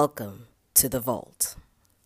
Welcome to the Vault.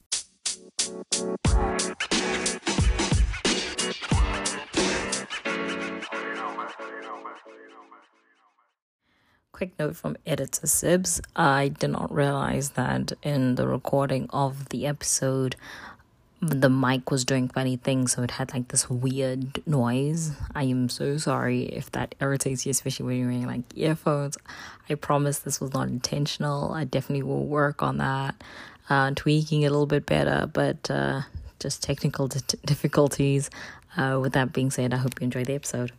Quick note from editor Sibs. I did not realize that in the recording of the episode, the mic was doing funny things, so it had like this weird noise. I am so sorry if that irritates you, especially when you're wearing like earphones. I promise this was not intentional. I definitely will work on that, tweaking it a little bit better, but just technical difficulties. With that being said, I hope you enjoy the episode.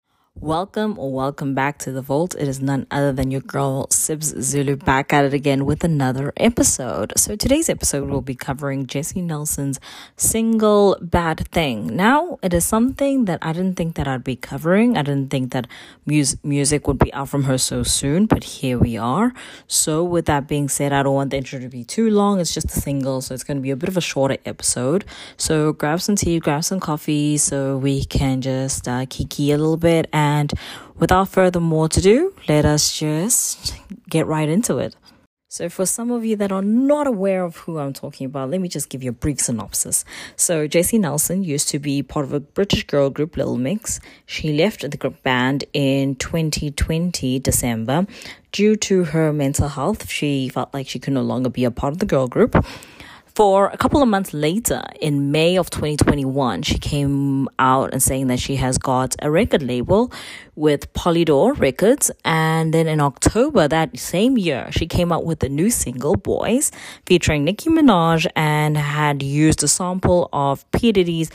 Welcome back to the Vault. It is none other than your girl Sibs Zulu back at it again with another episode. So today's episode will be covering Jesy Nelson's single Bad Thing. Now, it is something that I didn't think that I'd be covering. I didn't think that music would be out from her so soon, but here we are. So with that being said, I don't want the intro to be too long. It's just a single, so it's going to be a bit of a shorter episode. So grab some tea, grab some coffee so we can just kiki a little bit. And without further more to do, let us just get right into it. So for some of you that are not aware of who I'm talking about, let me just give you a brief synopsis. So Jesy Nelson used to be part of a British girl group, Little Mix. She left the group band in 2020, December. Due to her mental health, she felt like she could no longer be a part of the girl group. For a couple of months later, in May of 2021, she came out and saying that she has got a record label with Polydor Records. And then in October that same year, she came out with a new single, Boys, featuring Nicki Minaj, and had used a sample of P. Diddy's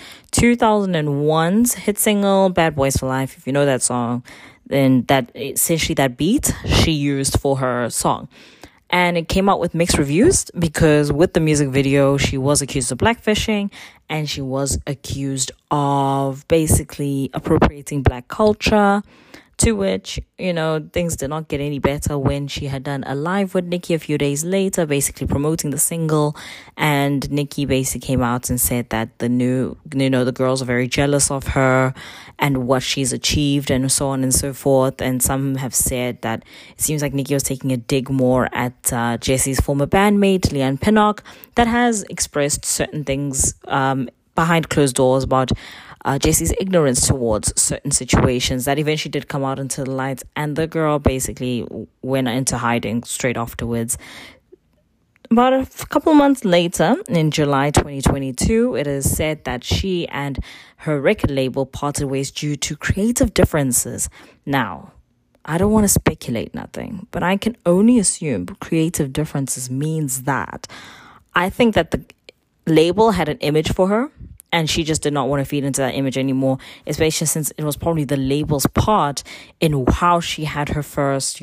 2001's hit single, Bad Boys for Life. If you know that song, then that essentially that beat she used for her song. And it came out with mixed reviews because with the music video, she was accused of blackfishing and she was accused of basically appropriating black culture, to which, things did not get any better when she had done a live with Nicki a few days later, basically promoting the single. And Nicki basically came out and said that the girls are very jealous of her and what she's achieved and so on and so forth. And some have said that it seems like Nicki was taking a dig more at Jesy's former bandmate, Leanne Pinnock, that has expressed certain things behind closed doors about Jesy's ignorance towards certain situations that eventually did come out into the light, and the girl basically went into hiding straight afterwards. About a couple months later, in July 2022, it is said that she and her record label parted ways due to creative differences. Now, I don't want to speculate nothing, but I can only assume creative differences means that I think that the label had an image for her, and she just did not want to feed into that image anymore, especially since it was probably the label's part in how she had her first,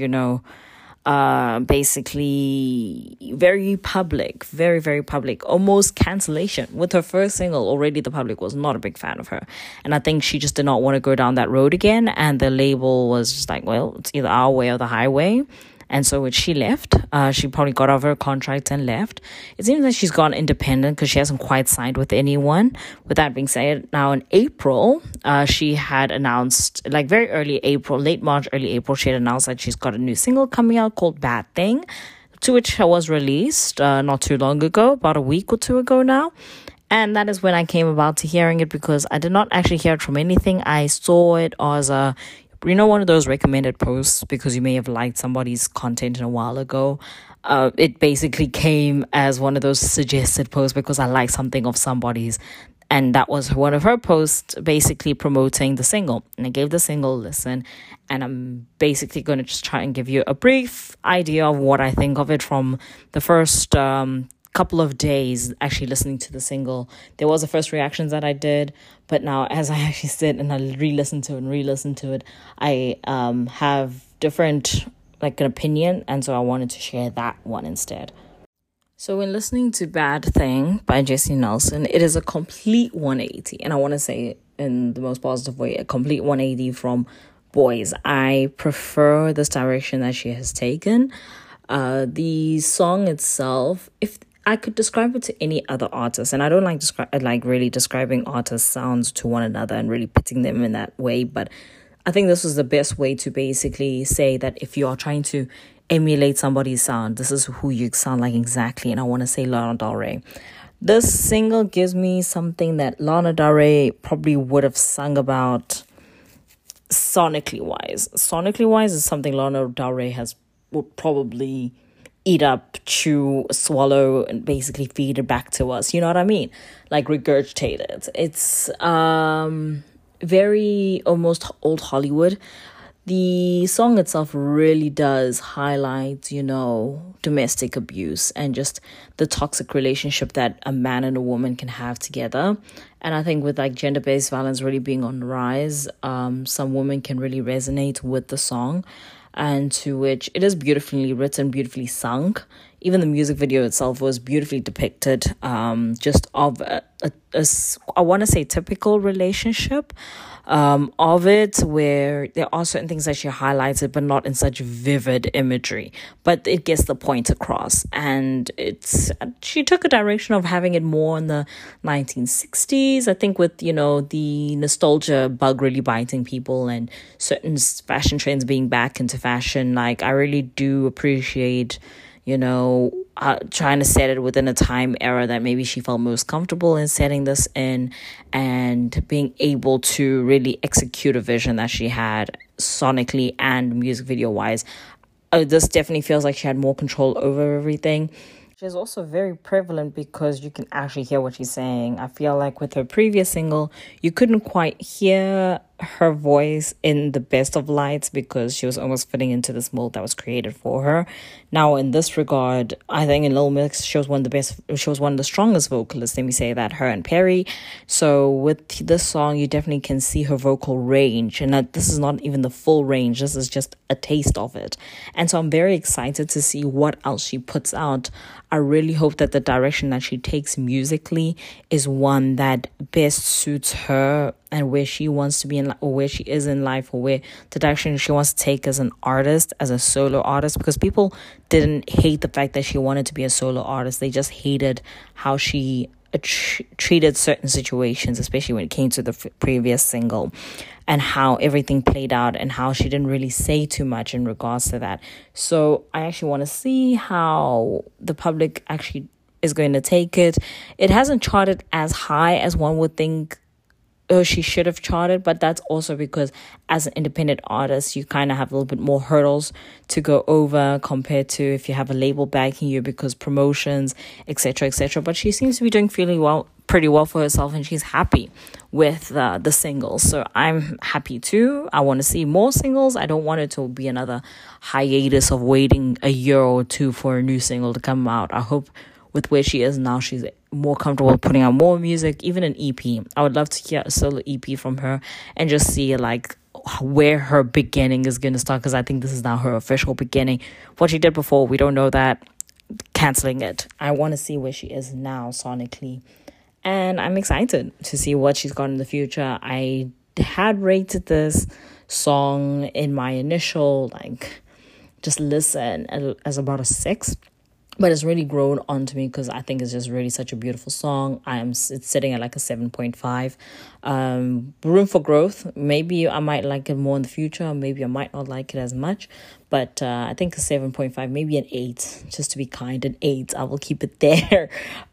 basically very public, very, very public, almost cancellation. With her first single, already the public was not a big fan of her. And I think she just did not want to go down that road again. And the label was just like, well, it's either our way or the highway. And so when she left, she probably got off her contract and left. It seems like she's gone independent because she hasn't quite signed with anyone. With that being said, now in April, she had announced, like very early April, late March, early April, she had announced that she's got a new single coming out called Bad Thing, to which was released not too long ago, about a week or two ago now. And that is when I came about to hearing it, because I did not actually hear it from anything. I saw it as one of those recommended posts because you may have liked somebody's content a while ago. It basically came as one of those suggested posts because I liked something of somebody's. And that was one of her posts basically promoting the single. And I gave the single a listen. And I'm basically going to just try and give you a brief idea of what I think of it from the first couple of days actually listening to the single. There was the first reactions that I did, but now as I actually sit and I re-listen to it, I have different an opinion, and so I wanted to share that one instead. So when listening to Bad Thing by Jesy Nelson, it is a complete 180, and I want to say it in the most positive way, a complete 180 from Boys. I prefer this direction that she has taken. The song itself, if I could describe it to any other artist, and I don't like really describing artists' sounds to one another and really pitting them in that way, but I think this was the best way to basically say that if you are trying to emulate somebody's sound. This is who you sound like exactly. And I want to say Lana Del Rey. This single gives me something that Lana Del Rey probably would have sung about sonically wise. Sonically wise is something Lana Del Rey would probably eat up, chew, swallow, and basically feed it back to us. You know what I mean? Like regurgitate it. It's very almost old Hollywood. The song itself really does highlight, domestic abuse and just the toxic relationship that a man and a woman can have together. And I think with like gender-based violence really being on the rise, some women can really resonate with the song, and to which it is beautifully written, beautifully sung. Even the music video itself was beautifully depicted, just of I want to say typical relationship of it, where there are certain things that she highlighted, but not in such vivid imagery. But it gets the point across, and she took a direction of having it more in the 1960s. I think with the nostalgia bug really biting people and certain fashion trends being back into fashion. Like I really do appreciate trying to set it within a time era that maybe she felt most comfortable in setting this in, and being able to really execute a vision that she had sonically and music video wise. This definitely feels like she had more control over everything. She's also very prevalent because you can actually hear what she's saying. I feel like with her previous single, you couldn't quite hear her voice in the best of lights because she was almost fitting into this mold that was created for her. Now, in this regard, I think in Little Mix, she was one of the strongest vocalists, let me say that, her and Perry. So with this song, you definitely can see her vocal range, and this is not even the full range. This is just a taste of it. And so I'm very excited to see what else she puts out. I really hope that the direction that she takes musically is one that best suits her and where she wants to be in, or where she is in life, or where the direction she wants to take as an artist, as a solo artist. Because people didn't hate the fact that she wanted to be a solo artist. They just hated how she treated certain situations, especially when it came to the previous single, and how everything played out, and how she didn't really say too much in regards to that. So I actually want to see how the public actually is going to take it. It hasn't charted as high as one would think she should have charted, but that's also because as an independent artist, you kind of have a little bit more hurdles to go over compared to if you have a label backing you, because promotions, etc., etc. But she seems to be doing pretty well for herself, and she's happy with the singles. So I'm happy too. I want to see more singles. I don't want it to be another hiatus of waiting a year or two for a new single to come out. I hope with where she is now, she's more comfortable putting out more music, even an EP. I would love to hear a solo EP from her and just see like where her beginning is going to start, because I think this is now her official beginning. What she did before, we don't know that. Canceling it. I want to see where she is now sonically, and I'm excited to see what she's got in the future. I had rated this song in my initial just listen as about a 6. But it's really grown onto me because I think it's just really such a beautiful song. It's sitting at like a 7.5. Room for growth. Maybe I might like it more in the future. Maybe I might not like it as much. But I think a 7.5, maybe an 8. Just to be kind, an 8. I will keep it there.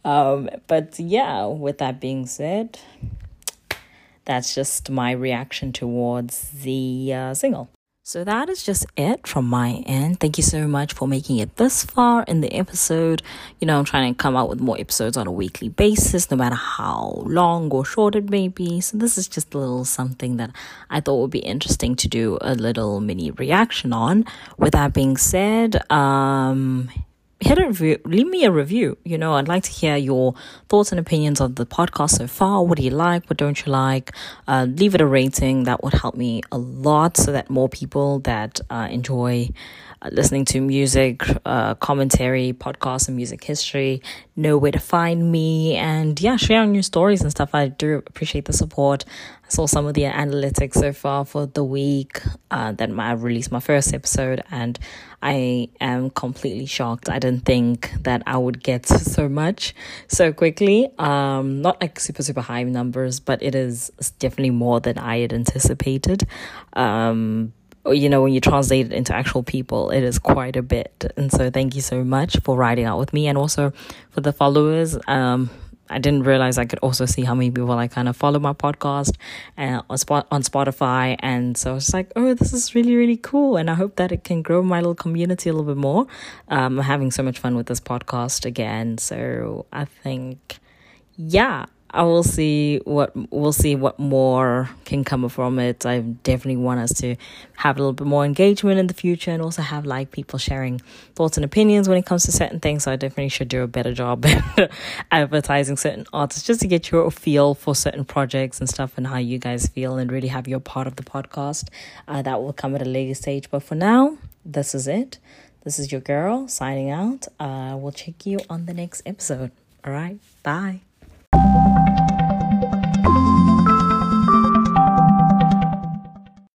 But yeah, with that being said, that's just my reaction towards the single. So that is just it from my end. Thank you so much for making it this far in the episode. I'm trying to come out with more episodes on a weekly basis, no matter how long or short it may be. So this is just a little something that I thought would be interesting to do a little mini reaction on. With that being said, leave me a review. I'd like to hear your thoughts and opinions of the podcast so far. What do you like? What don't you like? Leave it a rating. That would help me a lot, so that more people that enjoy listening to music, commentary, podcasts, and music history know where to find me. And yeah, share on your stories and stuff. I do appreciate the support. I saw some of the analytics so far for the week that I released my first episode, and I am completely shocked. I didn't think that I would get so much so quickly. Not like super high numbers, but it is definitely more than I had anticipated. when you translate it into actual people, it is quite a bit. And so thank you so much for riding out with me, and also for the followers. I didn't realize I could also see how many people kind of follow my podcast on Spotify. And so I was like, oh, this is really, really cool. And I hope that it can grow my little community a little bit more. I'm having so much fun with this podcast again. So I think, yeah, we'll see what more can come from it. I definitely want us to have a little bit more engagement in the future, and also have people sharing thoughts and opinions when it comes to certain things. So I definitely should do a better job at advertising certain artists, just to get your feel for certain projects and stuff, and how you guys feel, and really have your part of the podcast. That will come at a later stage. But for now, this is it. This is your girl signing out. We'll check you on the next episode. All right. Bye.